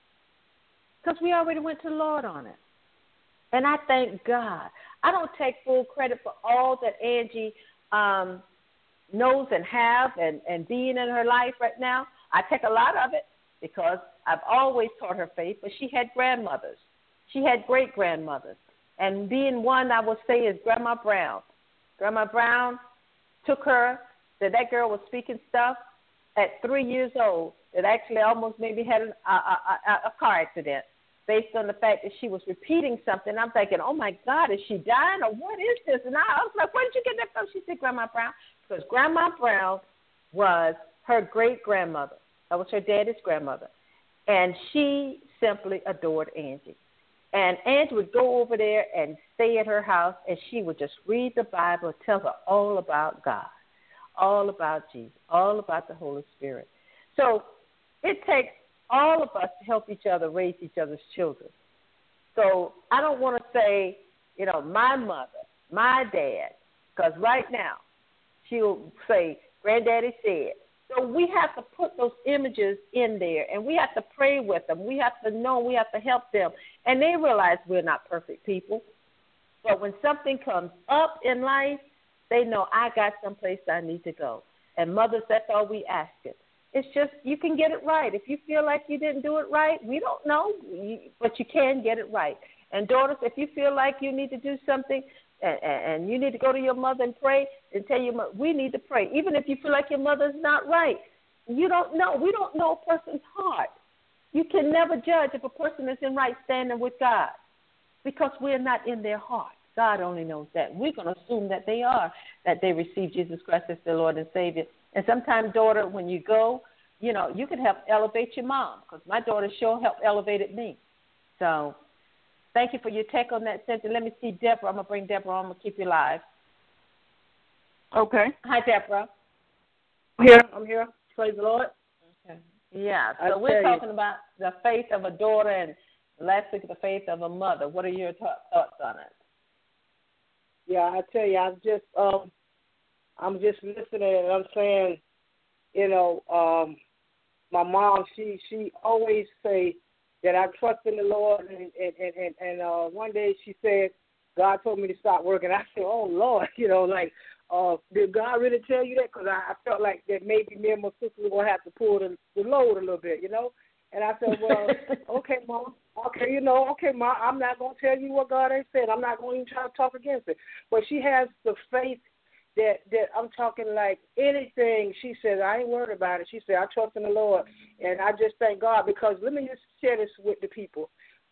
S2: because we already went to the Lord on it. And I thank God. I don't take full credit for all that Angie um, knows and have and, and being in her life right now. I take a lot of it because I've always taught her faith, but she had grandmothers. She had great-grandmothers. And being one, I would say, is Grandma Brown. Grandma Brown took her, that that girl was speaking stuff at three years old, that actually almost maybe had an, a, a, a car accident based on the fact that she was repeating something. I'm thinking, oh, my God, is she dying or what is this? And I, I was like, where did you get that from? She said, Grandma Brown. Because Grandma Brown was her great-grandmother. That was her daddy's grandmother. And she simply adored Angie. And Angie would go over there and stay at her house, and she would just read the Bible, tell her all about God, all about Jesus, all about the Holy Spirit. So it takes all of us to help each other raise each other's children. So I don't want to say, you know, my mother, my dad, because right now she'll say, Granddaddy said. So we have to put those images in there, and we have to pray with them. We have to know, we have to help them. And they realize we're not perfect people. But when something comes up in life, they know I got someplace I need to go. And mothers, that's all we ask it. It's just you can get it right. If you feel like you didn't do it right, we don't know, but you can get it right. And daughters, if you feel like you need to do something and, and you need to go to your mother and pray and tell your mother, we need to pray. Even if you feel like your mother's not right, you don't know. We don't know a person's heart. You can never judge if a person is in right standing with God because we're not in their heart. God only knows that. We're going to assume that they are, that they receive Jesus Christ as their Lord and Savior. And sometimes, daughter, when you go, you know, you can help elevate your mom because my daughter sure helped elevated me. So thank you for your take on that, Cynthia. Let me see Deborah. I'm going to bring Deborah on. I'm going to keep you live.
S4: Okay.
S2: Hi, Deborah.
S4: I'm here. I'm here. Praise the Lord.
S2: Okay. Yeah, so
S4: I'll
S2: we're talking
S4: you.
S2: about the faith of a daughter and last week the faith of a mother. What are your t- thoughts on it?
S4: Yeah, I tell you, I'm just, um, I'm just listening, and I'm saying, you know, um, my mom, she, she always say that I trust in the Lord, and and and, and uh, one day she said, God told me to stop working. I said, oh Lord, you know, like, uh, did God really tell you that? Because I, I felt like that maybe me and my sister were gonna have to pull the, the load a little bit, you know. And I said, well, okay, Mom. Okay, you know, okay, Mom, I'm not going to tell you what God ain't said. I'm not going to even try to talk against it. But she has the faith that, that I'm talking like anything. She says, I ain't worried about it. She said, I trust in the Lord. And I just thank God because let me just share this with the people.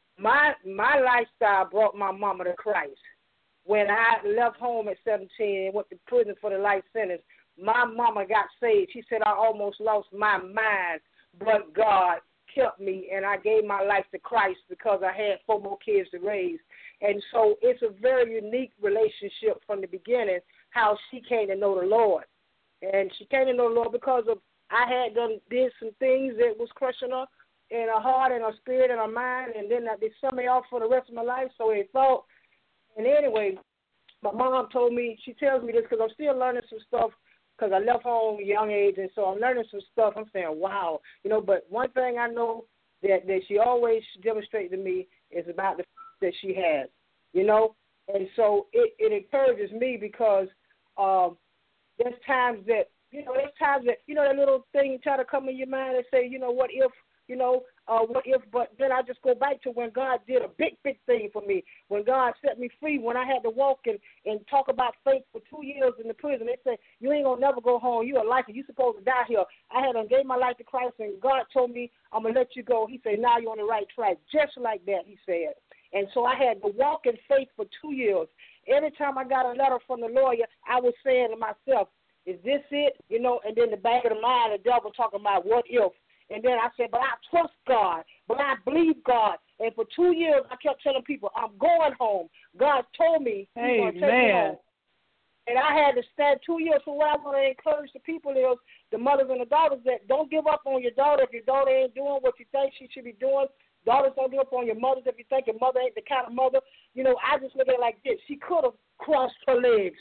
S4: My my lifestyle brought my mama to Christ. When I left home at seventeen and went to prison for the life sentence, my mama got saved. She said, I almost lost my mind, but God kept me, and I gave my life to Christ because I had four more kids to raise. And so it's a very unique relationship from the beginning, how she came to know the Lord. And she came to know the Lord because of I had done did some things that was crushing her in her heart and her spirit and her mind, and then they set me off for the rest of my life, so it felt. And anyway, my mom told me, she tells me this because I'm still learning some stuff because I left home at a young age, and so I'm learning some stuff. I'm saying, wow. You know, but one thing I know that, that she always demonstrates to me is about the that she has, you know. And so it, it encourages me because um, there's times that, you know, there's times that, you know, that little thing try to come in your mind and say, you know, what if, you know, uh, what if, but then I just go back to when God did a big, big thing for me, when God set me free, when I had to walk and, and talk about faith for two years in the prison. They said, you ain't going to never go home. You're a lifer. You're supposed to die here. I had to gave my life to Christ, and God told me, I'm going to let you go. He said, now you're on the right track. Just like that, he said. And so I had to walk in faith for two years. Every time I got a letter from the lawyer, I was saying to myself, is this it? You know, and then the back of the mind, the devil talking about what if. And then I said, but I trust God, but I believe God. And for two years, I kept telling people, I'm going home. God told me he's going to take me home. And I had to stand two years. So what I want to encourage the people is, the mothers and the daughters, that don't give up on your daughter if your daughter ain't doing what you think she should be doing. Daughters, don't give up on your mothers if you think your mother ain't the kind of mother. You know, I just look at it like this. She could have crossed her legs.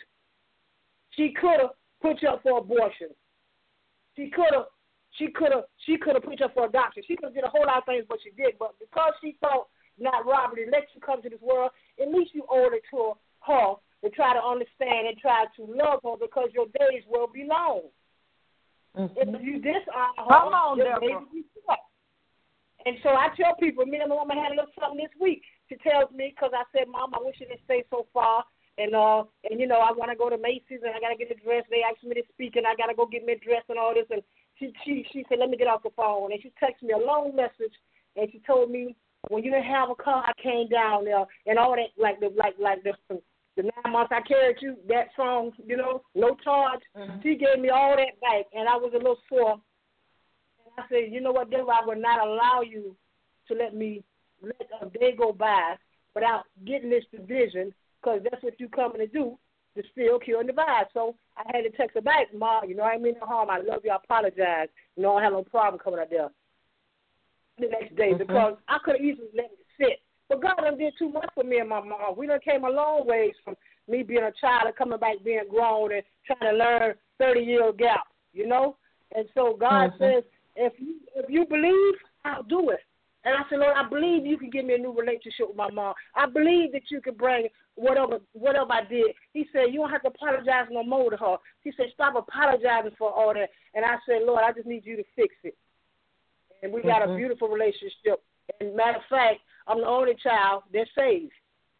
S4: She could have put you up for abortion. She could have She could have she could have put you up for adoption. She could have did a whole lot of things, but she did. But because she thought not robbery let you come to this world, at least you owe it to her to try to understand and try to love her because your days will be long. Mm-hmm. If you dishonor her, come on, your days will be short. And so I tell people, me and my mama had a little something this week. She tells me, because I said, Mom, I wish you didn't stay so far. And, uh, and you know, I want to go to Macy's, and I got to get a dress. They asked me to speak, and I got to go get me a dress and all this. And she, she, she said, let me get off the phone. And she texted me a long message, and she told me, when you didn't have a car, I came down there, and all that, like the like like the, the nine months I carried you, that song, you know, no charge. Mm-hmm. She gave me all that back, and I was a little sore. And I said, you know what, devil, I will not allow you to let me let a day go by without getting this division, because that's what you coming to do, to steal, kill, and divide. So I had to text her back, Ma, you know, I ain't mean no harm. I love you. I apologize. You know, I have no problem coming out there the next day mm-hmm. because I could have easily let it sit. But God done did too much for me and my mom. We done came a long ways from me being a child and coming back being grown and trying to learn thirty-year gap, you know? And so God mm-hmm. says, if you, if you believe, I'll do it. And I said, Lord, I believe you can give me a new relationship with my mom. I believe that you can bring whatever whatever I did. He said, you don't have to apologize no more to her. He said, stop apologizing for all that. And I said, Lord, I just need you to fix it. And we got mm-hmm. a beautiful relationship. And matter of fact, I'm the only child that's saved.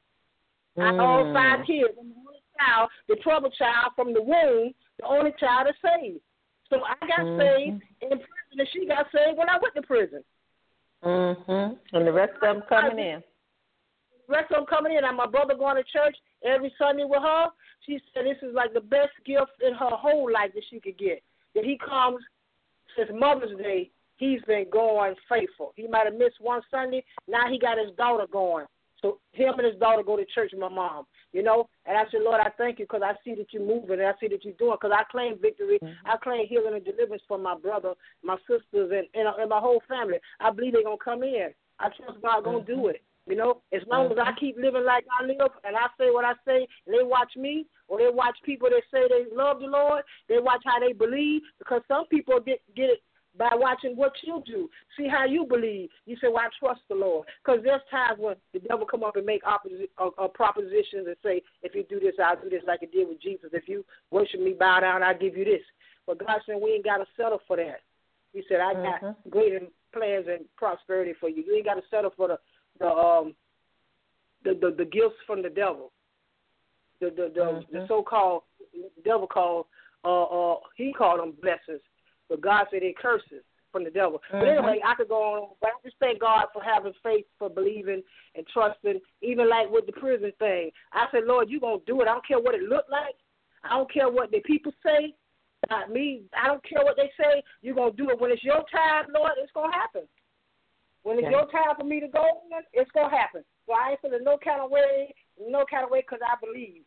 S4: Mm. I own five kids. I'm the only child, the troubled child from the womb, the only child that's saved. So I got mm-hmm. saved in prison, and she got saved when I went to prison.
S2: Mm-hmm. And the rest of them coming in.
S4: The rest of them coming in. And my brother going to church every Sunday with her. She said this is like the best gift in her whole life that she could get. That he comes since Mother's Day. He's been going faithful. He might have missed one Sunday. Now he got his daughter going. So him and his daughter go to church with my mom, you know. And I said, Lord, I thank you because I see that you're moving and I see that you're doing because I claim victory. Mm-hmm. I claim healing and deliverance for my brother, my sisters, and, and, and my whole family. I believe they're going to come in. I trust God going to mm-hmm. do it, you know. As long mm-hmm. as I keep living like I live and I say what I say and they watch me or they watch people that say they love the Lord, they watch how they believe because some people get, get it by watching what you do. See how you believe. You say, well, I trust the Lord. Because there's times when the devil come up and make opposi- uh, uh, propositions and say, if you do this, I'll do this like it did with Jesus. If you worship me, bow down, I'll give you this. But God said, we ain't got to settle for that. He said, I got mm-hmm. greater plans and prosperity for you. You ain't got to settle for the the um the, the, the gifts from the devil. The the the, mm-hmm. the so-called, the devil called, uh, uh, he called them blessings. But God said it curses from the devil. Mm-hmm. But anyway, I could go on. But I just thank God for having faith, for believing and trusting, even like with the prison thing. I said, Lord, you're going to do it. I don't care what it looked like. I don't care what the people say. Not me. I don't care what they say. You're going to do it. When it's your time, Lord, it's going to happen. When it's okay. your time for me to go, it's going to happen. So I ain't feeling no kind of way, no kind of way because I believe.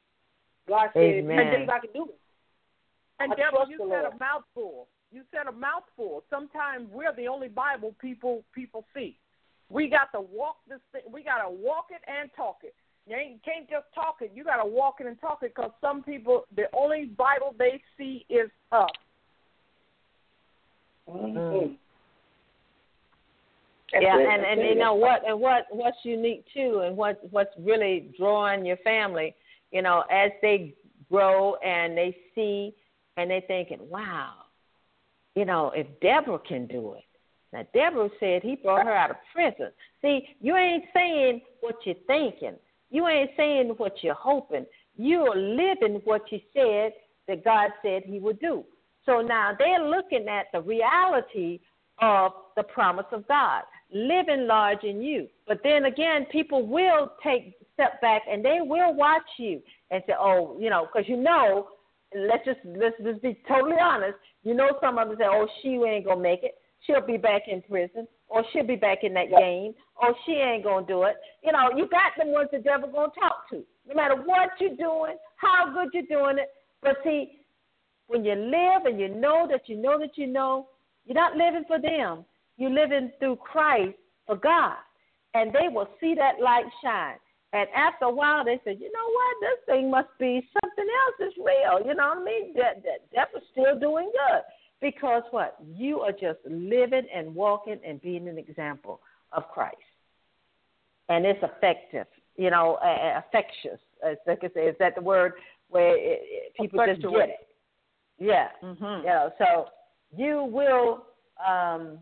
S4: God said,
S2: Amen.
S4: I believe I can do it.
S3: And
S4: I
S3: Deborah, you
S4: said
S3: a mouthful. You said a mouthful. Sometimes we're the only Bible people people see. We got to walk this thing. We got to walk it and talk it. You ain't, can't just talk it. You got to walk it and talk it because some people, the only Bible they see is us.
S2: Mm-hmm. Yeah, and, and you know what, and what what's unique too, and what what's really drawing your family, you know, as they grow and they see, and they thinking, wow. You know, if Deborah can do it. Now, Deborah said he brought her out of prison. See, you ain't saying what you're thinking. You ain't saying what you're hoping. You're living what you said that God said he would do. So now they're looking at the reality of the promise of God, living large in you. But then again, people will take a step back and they will watch you and say, oh, you know, because you know, Let's just let's just be totally honest. You know, some of them say, "Oh, she ain't gonna make it. She'll be back in prison, or she'll be back in that game, or she ain't gonna do it." You know, you got them ones the devil gonna talk to, no matter what you're doing, how good you're doing it. But see, when you live and you know that you know that you know, you're not living for them. You're living through Christ for God, and they will see that light shine. And after a while, they said, you know what, this thing must be something else that's real. You know what I mean? That, that, that was still doing good. Because what? You are just living and walking and being an example of Christ. And it's effective, you know, uh, infectious. As I can say, is that the word where it, it, people just get it? Yeah. Mm-hmm. You know, so you will, um,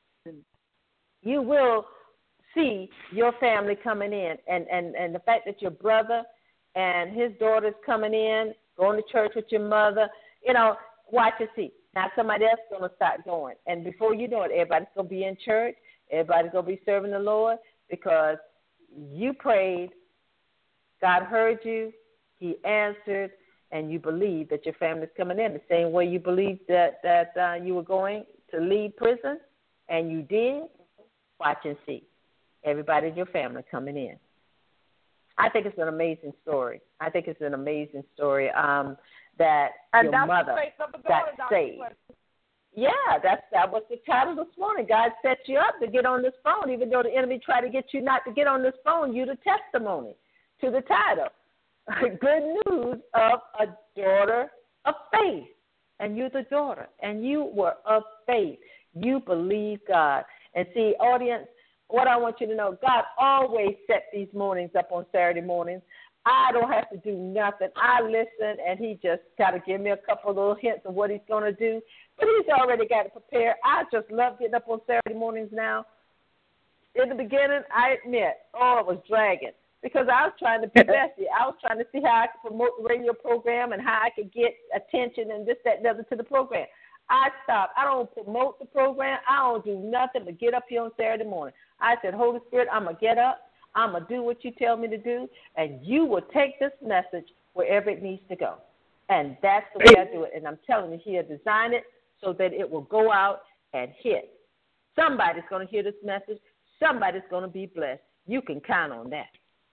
S2: you will see your family coming in, and, and, and the fact that your brother and his daughter's coming in, going to church with your mother, you know, watch and see. Now somebody else is going to start going. And before you know it, everybody's going to be in church, everybody's going to be serving the Lord because you prayed, God heard you, he answered, and you believe that your family's coming in the same way you believed that, that uh, you were going to leave prison, and you did. Watch and see. Everybody in your family coming in. I think it's an amazing story. I think it's an amazing story um, that
S3: and
S2: your
S3: that's
S2: mother
S3: the faith of the
S2: got
S3: daughter,
S2: saved. Yeah, that's that was the title this morning. God set you up to get on this phone, even though the enemy tried to get you not to get on this phone. You the testimony to the title. Good news of a daughter of faith. And you're the daughter. And you were of faith. You believe God. And see, audience, what I want you to know, God always set these mornings up on Saturday mornings. I don't have to do nothing. I listen, and he just got to give me a couple of little hints of what he's going to do. But he's already got it prepared. I just love getting up on Saturday mornings now. In the beginning, I admit, oh, it was dragging because I was trying to be Bessie. I was trying to see how I could promote the radio program and how I could get attention and this, that, and the other to the program. I stopped. I don't promote the program. I don't do nothing but get up here on Saturday morning. I said, Holy Spirit, I'm going to get up. I'm going to do what you tell me to do, and you will take this message wherever it needs to go. And that's the way I do it. And I'm telling you, he'll design it so that it will go out and hit. Somebody's going to hear this message. Somebody's going to be blessed. You can count on that.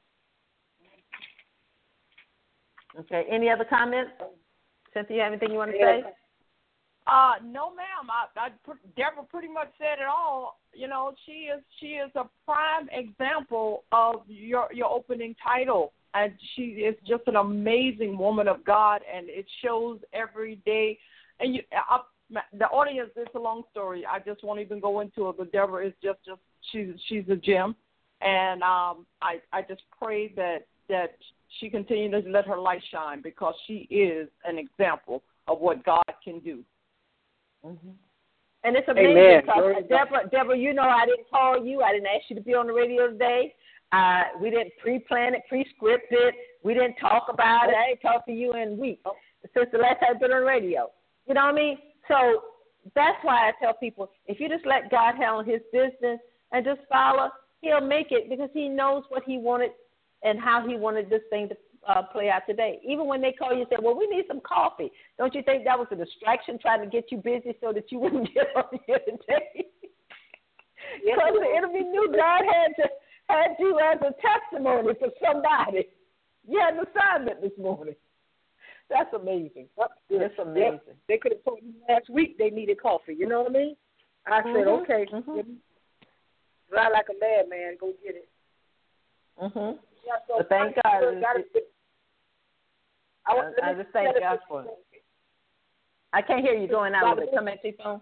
S2: Okay, any other comments? Cynthia, you have anything you want to say?
S3: Uh, no, ma'am. I, I, Deborah pretty much said it all. You know, she is she is a prime example of your your opening title, and she is just an amazing woman of God, and it shows every day. And you, I, the audience, it's a long story. I just won't even go into it. But Deborah is just just she's she's a gem, and um, I I just pray that that she continues to let her light shine because she is an example of what God can do.
S2: Mm-hmm. And it's amazing
S4: Amen.
S2: because, Deborah, Deborah, you know I didn't call you. I didn't ask you to be on the radio today. Uh, we didn't pre-plan it, pre-script it. We didn't talk about it. I ain't talked to you in weeks since the last time I've been on the radio. You know what I mean? So that's why I tell people, if you just let God handle his business and just follow, he'll make it because he knows what he wanted and how he wanted this thing to uh, play out today. Even when they call you and say, well, we need some coffee. Don't you think that was a distraction trying to get you busy so that you wouldn't get on here today?
S4: Yes,
S2: because the enemy knew God had to had you as a testimony for somebody. You had an assignment this morning. That's amazing. That's amazing.
S4: Yep. They could have told you last week they needed coffee. You know what I mean? I
S2: mm-hmm.
S4: said, okay,
S2: mm-hmm.
S4: fly like a madman, go get it.
S2: Mm-hmm.
S4: Yeah, so
S2: but thank
S4: I,
S2: God.
S4: It, I,
S2: I, I just thank God for it. I can't hear you going out with it. Come at your phone.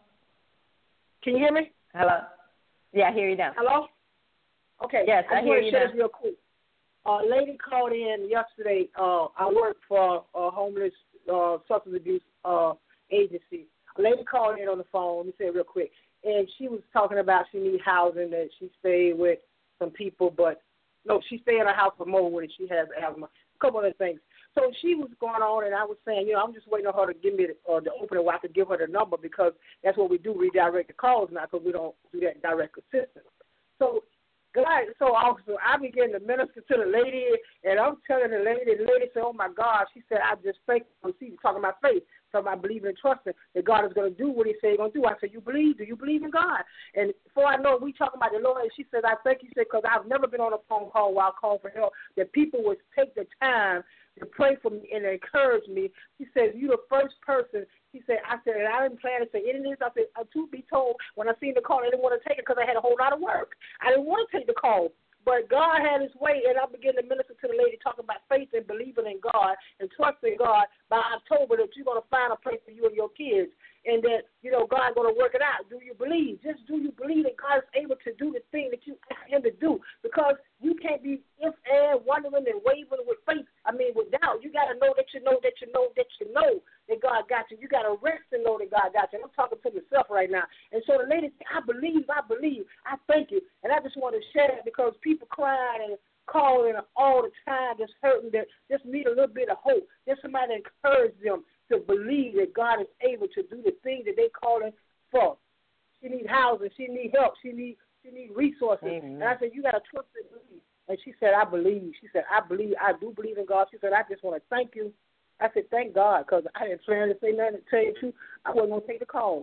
S4: Can you hear me?
S2: Hello? Yeah, I hear you now.
S4: Hello? Okay.
S2: Yes, I, I hear you now.
S4: Real quick. A uh, lady called in yesterday. Uh, I work for a homeless uh, substance abuse uh, agency. A lady called in on the phone. Let me say it real quick. And she was talking about she needs housing, that she stayed with some people, but no, she stayed in her house for more when she has asthma. A couple other things. So she was going on, and I was saying, you know, I'm just waiting on her to give me the, uh, the opening where I could give her the number because that's what we do, redirect the calls now because we don't do that direct assistance. So, God, so also I began to minister to the lady, and I'm telling the lady, the lady said, oh, my God. She said, I just thank you. She was talking about faith, talking about believing and trusting that God is going to do what he said he's going to do. I said, you believe? Do you believe in God? And before I know it, we talking about the Lord, and she said, I thank you, because I've never been on a phone call while calling for help, that people would take the time to pray for me and encourage me. She says, you the first person. She said, I said, and I didn't plan to say any of this. I said, uh, to be told, when I seen the call, I didn't want to take it because I had a whole lot of work. I didn't want to take the call. But God had his way, and I began to minister to the lady, talking about faith and believing in God and trusting God by October that you're going to find a place for you and your kids, and that, you know, God's going to work it out. Do you believe? Just do you believe that God is able to do the thing that you ask him to do? Because you can't be if and wondering and wavering with faith. I mean, with doubt. You got to know that you know that you know that you know that God got you. You got to rest and know that God got you. And I'm talking to myself right now. And so the lady said, I believe, I believe. I thank you. And I just want to share it because people crying and calling all the time, just hurting, that just need a little bit of hope. Just somebody to encourage them to believe that God is able to do the thing that they calling for. She needs housing. She needs help. She needs she need resources. Amen. And I said, you got to trust and believe. And she said, I believe. She said, I believe. I do believe in God. She said, I just want to thank you. I said, thank God, because I didn't plan to say nothing. To tell you the truth, I wasn't going to take the call.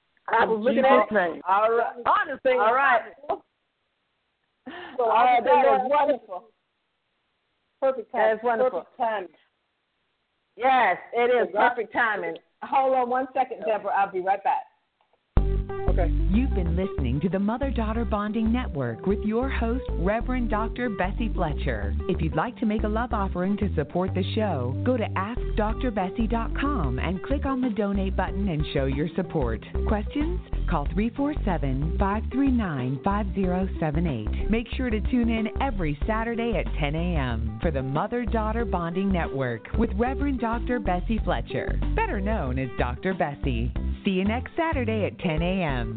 S4: I was looking at it.
S2: Name. All right.
S4: Honestly,
S2: all right.
S4: So
S2: all right, that is wonderful.
S4: perfect timing.
S2: That's wonderful.
S4: Perfect timing.
S2: Yes, it is
S4: So God-
S2: perfect timing. Hold on one second, Deborah. I'll be right back.
S4: Okay.
S1: You've been listening to the Mother-Daughter Bonding Network with your host, Reverend Doctor Bessie Fletcher. If you'd like to make a love offering to support the show, go to ask dr bessie dot com and click on the donate button and show your support. Questions? Call three four seven, five three nine, five zero seven eight. Make sure to tune in every Saturday at ten a.m. for the Mother-Daughter Bonding Network with Reverend Doctor Bessie Fletcher, better known as Doctor Bessie. See you next Saturday at ten a.m.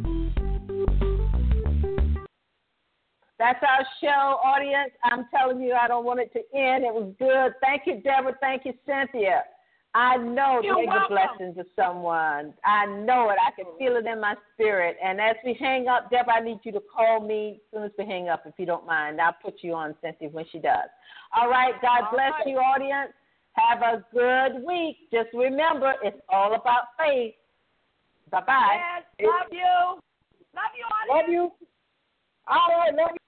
S2: That's our show, audience. I'm telling you, I don't want it to end. It was good. Thank you, Deborah. Thank you, Cynthia. I know
S3: You're
S2: there's a
S3: welcome.
S2: blessing to someone. I know it. I can feel it in my spirit. And as we hang up, Deborah, I need you to call me as soon as we hang up, if you don't mind. I'll put you on, Cynthia, when she does. All right. God
S3: All
S2: bless
S3: right.
S2: you, audience. Have a good week. Just remember, it's all about faith. Bye-bye.
S3: Yes, love you. Love you, audience.
S4: Love you. All right, love you.